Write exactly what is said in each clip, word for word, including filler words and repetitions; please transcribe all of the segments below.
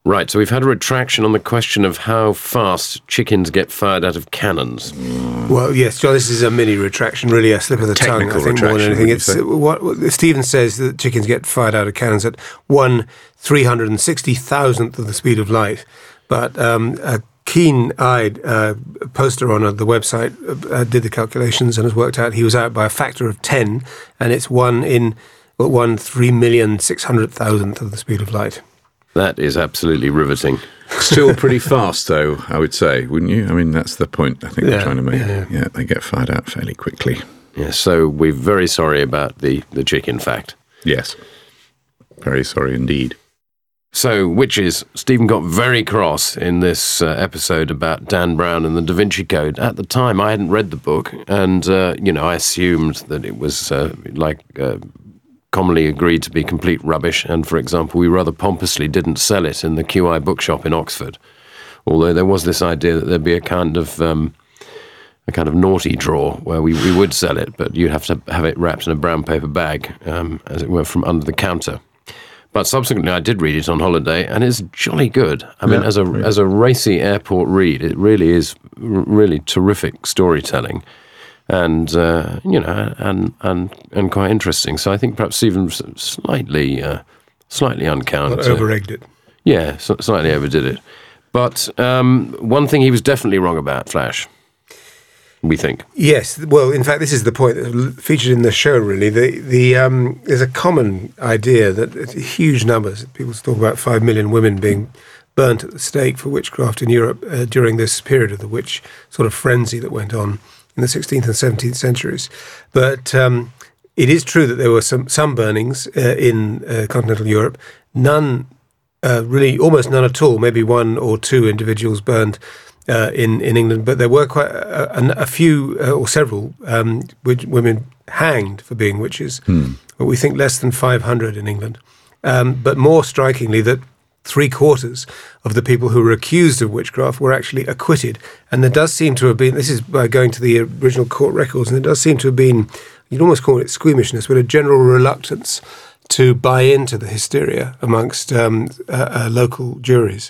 Right, so we've had a retraction on the question of how fast chickens get fired out of cannons. Well, yes, John, this is a mini retraction, really a slip of the Technical tongue, I think, more than anything. It's what, what Stephen says that chickens get fired out of cannons at one three hundred sixty thousandth of the speed of light. But um, a keen-eyed uh, poster on the website uh, did the calculations and has worked out he was out by a factor of ten, and it's one in well, one three million six hundred thousandth of the speed of light. That is absolutely riveting. Still pretty fast, though, I would say, wouldn't you? I mean, that's the point I think Yeah, we're trying to make. yeah, Yeah, yeah. they get fired out fairly quickly. Yeah, so we're very sorry about the, the chicken fact. Yes. Very sorry indeed. So, witches, Stephen got very cross in this uh, episode about Dan Brown and the Da Vinci Code. At the time, I hadn't read the book, and, uh, you know, I assumed that it was uh, like... Uh, commonly agreed to be complete rubbish, and, for example, we rather pompously didn't sell it in the Q I bookshop in Oxford, although there was this idea that there'd be a kind of um, a kind of naughty drawer where we, we would sell it, but you'd have to have it wrapped in a brown paper bag, um, as it were, from under the counter. But subsequently, I did read it on holiday, and it's jolly good. I mean, Yeah, as a really. as a racy airport read, it really is r- really terrific storytelling. And uh, you know, and and and quite interesting. So I think perhaps Stephen was slightly, uh, slightly unkind. Not over-egged it. Yeah, so, slightly overdid it. But um, one thing he was definitely wrong about, Flash. We think. Yes, well, in fact, this is the point that featured in the show. Really, the the um, there's a common idea that huge numbers. People talk about five million women being burnt at the stake for witchcraft in Europe uh, during this period of the witch sort of frenzy that went on in the sixteenth and seventeenth centuries. But um, it is true that there were some, some burnings uh, in uh, continental Europe. None, uh, really, almost none at all. Maybe one or two individuals burned uh, in, in England, but there were quite a, a, a few uh, or several um, witch, women hanged for being witches. Hmm. But we think less than five hundred in England. Um, but more strikingly, that three quarters of the people who were accused of witchcraft were actually acquitted. And there does seem to have been, this is by going to the original court records, and there does seem to have been, you'd almost call it squeamishness, but a general reluctance to buy into the hysteria amongst um, uh, uh, local juries.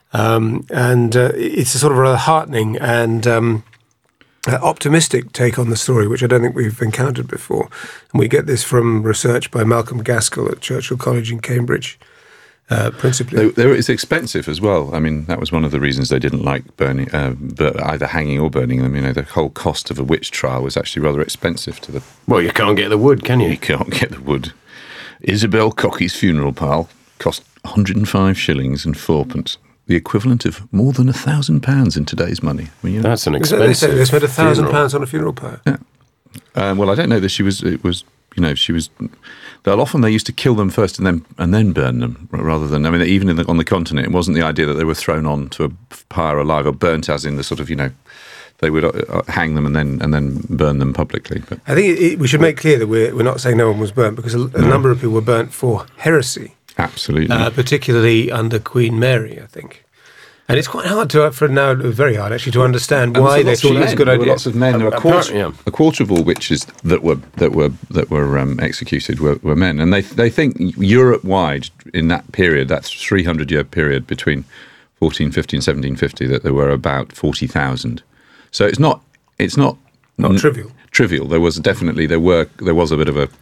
Um, and uh, it's a sort of rather heartening and um, uh, optimistic take on the story, which I don't think we've encountered before. And we get this from research by Malcolm Gaskell at Churchill College in Cambridge. Uh, principally. They, they, it's expensive as well. I mean, that was one of the reasons they didn't like burning, uh, but either hanging or burning them. You know, the whole cost of a witch trial was actually rather expensive to the... Well, you can't get the wood, can you? You can't get the wood. Isabel Cockey's funeral pile cost one hundred and five shillings and fourpence, the equivalent of more than a thousand pounds in today's money. I mean, you know, That's an Is that- they, say expensive they spent a thousand funeral. pounds on a funeral pyre. Yeah. Uh, well, I don't know that she was. It was, you know, she was. They'll often they used to kill them first and then and then burn them rather than. I mean, even in the, on the continent, it wasn't the idea that they were thrown on to a pyre alive or burnt, as in the sort of, you know, they would uh, hang them and then and then burn them publicly. But I think it, it, we should make clear that we're we're not saying no one was burnt, because a, a No. number of people were burnt for heresy, absolutely, uh, particularly under Queen Mary, I think. And it's quite hard to, for now, very hard actually, to understand And why so they lots of thought it was a men. good There were idea. lots of men. There were a Apparently, quarter, yeah. a quarter of all witches that were that were that were um, executed were, were men, and they they think Europe wide in that period, that three hundred year period between fourteen fifty and seventeen fifty, that there were about forty thousand. So it's not it's not Not n- trivial. Trivial. There was definitely there were there was a bit of a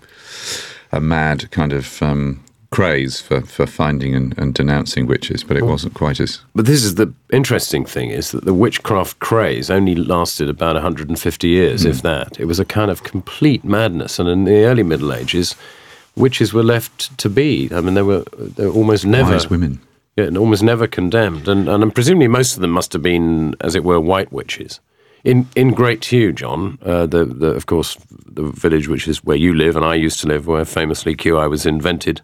a mad kind of um, craze for, for finding and, and denouncing witches, but it wasn't quite as. But this is the interesting thing, is that the witchcraft craze only lasted about one hundred fifty years, Hmm. if that. It was a kind of complete madness. And in the early Middle Ages, witches were left to be. I mean, they were, they were almost never... Wise women. Yeah, and almost never condemned. And, and presumably most of them must have been, as it were, white witches. In in Great Heugh, John, uh, the, the of course, the village which is where you live and I used to live, where famously Q I was invented,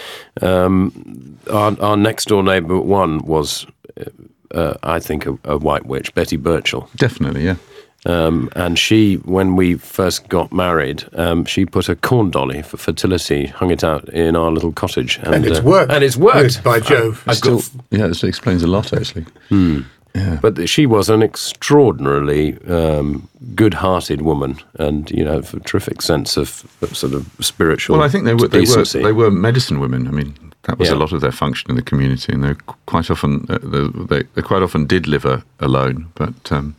um, our, our next-door neighbour one was, uh, I think, a, a white witch, Betty Burchell. Definitely, yeah. Um, and she, when we first got married, um, she put a corn dolly for fertility, hung it out in our little cottage. And, And it's uh, worked. And it's worked. By Jove. I've Still, got yeah, this explains a lot, actually. Yeah. But she was an extraordinarily um, good-hearted woman, and you know, a terrific sense of, of sort of spiritual Well, I think they were they were decency. they were medicine women. I mean, That was Yeah. a lot of their function in the community, and they quite often uh, they, they quite often did live a, alone. But um,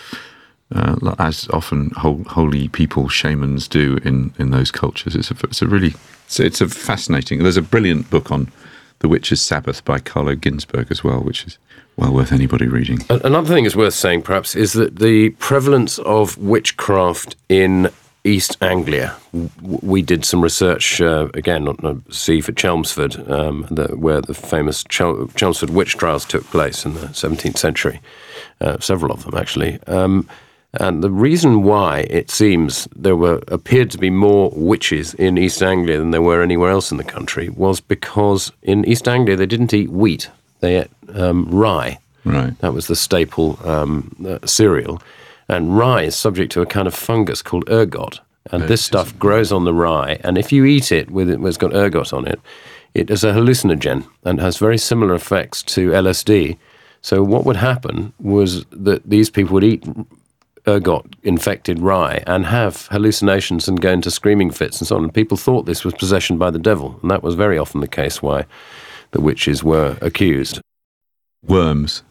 uh, as often whole, holy people, shamans do in, in those cultures, it's a it's a really it's, it's a fascinating. There's a brilliant book on The Witch's Sabbath by Carlo Ginzburg as well, which is well worth anybody reading. Another thing is worth saying, perhaps, is that the prevalence of witchcraft in East Anglia. We did some research, uh, again, on the sea for Chelmsford, um, the, where the famous Chel- Chelmsford witch trials took place in the seventeenth century, uh, several of them, actually. Um, and the reason why it seems there were appeared to be more witches in East Anglia than there were anywhere else in the country was because in East Anglia they didn't eat wheat, they ate um, rye. Right. That was the staple um, uh, cereal. And rye is subject to a kind of fungus called ergot. And this stuff grows on the rye. And if you eat it with it, it's got ergot on it, it is a hallucinogen and has very similar effects to L S D. So what would happen was that these people would eat ergot-infected rye and have hallucinations and go into screaming fits and so on. And people thought this was possession by the devil. And that was very often the case why the witches were accused. Worms.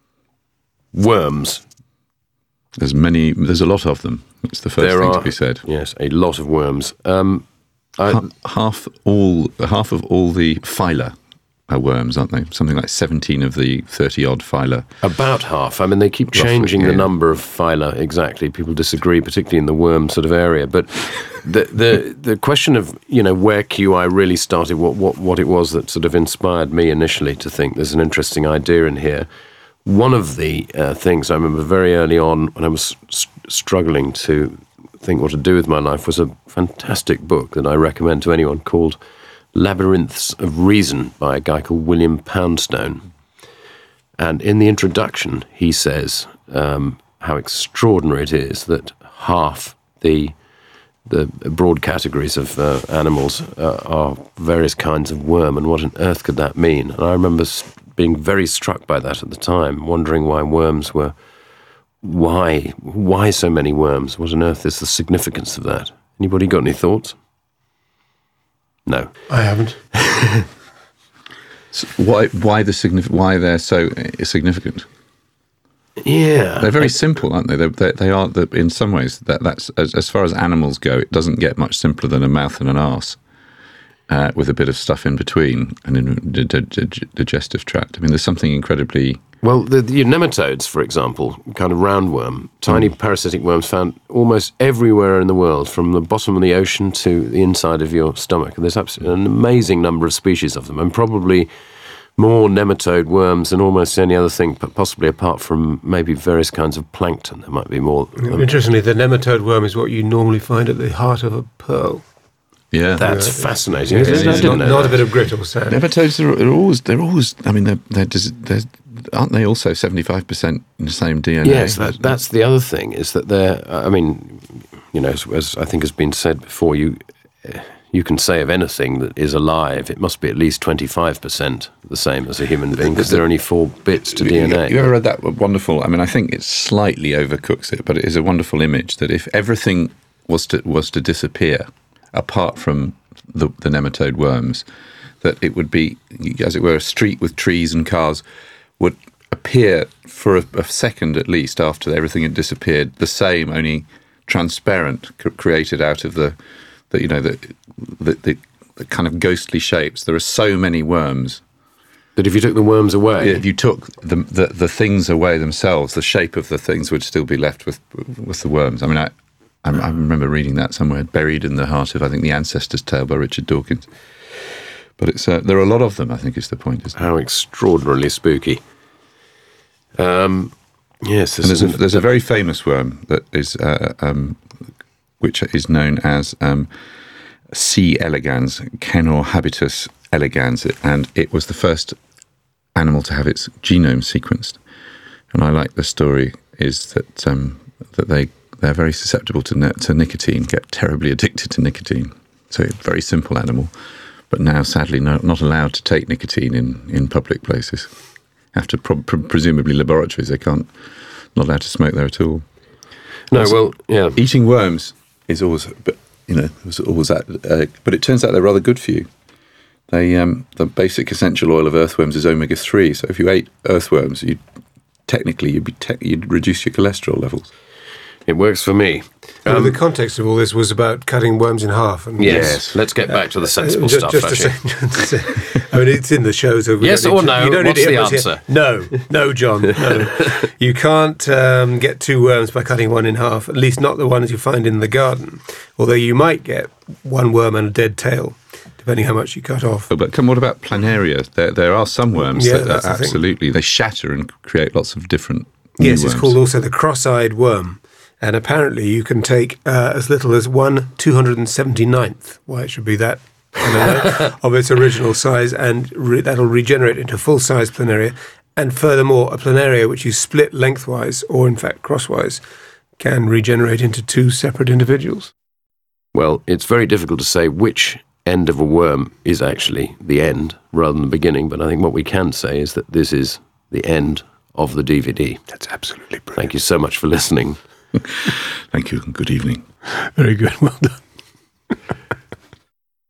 Worms. There's many. There's a lot of them. It's the first There thing are, to be said. Yes, a lot of worms. Um, I, Ha- half all half of all the phyla are worms, aren't they? Something like seventeen of the thirty odd phyla. About half. I mean, they keep Roughly, changing the yeah. number of phyla exactly. People disagree, particularly in the worm sort of area. But the the the question of, you know, where Q I really started, what what what it was that sort of inspired me initially to think there's an interesting idea in here. One of the uh, things I remember very early on when I was s- struggling to think what to do with my life was a fantastic book that I recommend to anyone called Labyrinths of Reason by a guy called William Poundstone. And in the introduction, he says um, how extraordinary it is that half the the broad categories of uh, animals uh, are various kinds of worm, and what on earth could that mean? And I remember being very struck by that at the time, wondering why worms were, why, why so many worms? What on earth is the significance of that? Anybody got any thoughts? No. I haven't. So why? Why the signif- Why they're so uh, significant? Yeah. They're very simple, aren't they? They're, they they are. The, in some ways, that that's as, as far as animals go, it doesn't get much simpler than a mouth and an arse. Uh, with a bit of stuff in between and in the d- d- d- digestive tract. I mean, there's something incredibly... Well, the, the nematodes, for example, kind of roundworm, tiny mm. parasitic worms found almost everywhere in the world, from the bottom of the ocean to the inside of your stomach. And there's absolutely an amazing number of species of them, and probably more nematode worms than almost any other thing, but possibly apart from maybe various kinds of plankton. There might be more. Um, Interestingly, the nematode worm is what you normally find at the heart of a pearl. Yeah, That's Yeah. fascinating. Yes, Isn't it? I it's didn't not, know not that. a bit of grit or sand. nematodes are, are always... They're always... I mean, they're, they're, they're, aren't they also seventy-five percent in the same D N A? Yes, that, that's the other thing, is that they're, I mean, you know, as, as I think has been said before, you you can say of anything that is alive, it must be at least twenty-five percent the same as a human being, because there are only four bits to D N A. You ever read that wonderful... I mean, I think it slightly overcooks it, but it is a wonderful image that if everything was to was to disappear, apart from the, the nematode worms, that it would be, as it were, a street with trees and cars would appear for a, a second at least after everything had disappeared, the same, only transparent, c- created out of the, the you know, the, the, the, the kind of ghostly shapes. There are so many worms. But if you took the worms away, If you took the, the the things away themselves, the shape of the things would still be left with with the worms. I mean, I I, I remember reading that somewhere, buried in the heart of, I think, The Ancestor's Tale by Richard Dawkins. But it's uh, there are a lot of them, I think, is the point, isn't it? how extraordinarily spooky. Um, yes, And there's a an- there's a very famous worm that is uh, um, which is known as um, C. elegans, Canor habitus elegans, and it was the first animal to have its genome sequenced. And I like the story is that um, that they they're very susceptible to ni- to nicotine, get terribly addicted to nicotine. So a very simple animal, but now sadly no, not allowed to take nicotine in, in public places. After pro- pre- presumably laboratories, they can't not allowed to smoke there at all. no, well, yeah. Eating worms is always, but you know, was always that. Uh, but it turns out they're rather good for you. they um, the basic essential oil of earthworms is omega three. So if you ate earthworms, you technically you'd be te- you'd reduce your cholesterol levels. It works for me. Well, Um, the context of all this was about cutting worms in half. And yes. Yes. Let's get back to the sensible Uh, ju- stuff. just to actually. say, just to say, I mean, it's in the show. So we Yes don't need or to- no? You don't What's need to the emphasise answer? here. No, no, John, no. You can't um, get two worms by cutting one in half. At least not the ones you find in the garden. Although you might get one worm and a dead tail, depending how much you cut off. But, but come, what about planaria? There, there are some worms Yeah, that that's are the thing. absolutely they shatter and create lots of different. new Yes, it's worms. called also the cross-eyed worm. And apparently you can take uh, as little as one two hundred seventy-ninth, why it should be that, I don't know, of its original size, and re- that'll regenerate into full-size planaria. And furthermore, a planaria which you split lengthwise, or in fact crosswise, can regenerate into two separate individuals. Well, it's very difficult to say which end of a worm is actually the end rather than the beginning, but I think what we can say is that this is the end of the D V D. That's absolutely brilliant. Thank you so much for listening. Thank you and good evening. Very good. Well done.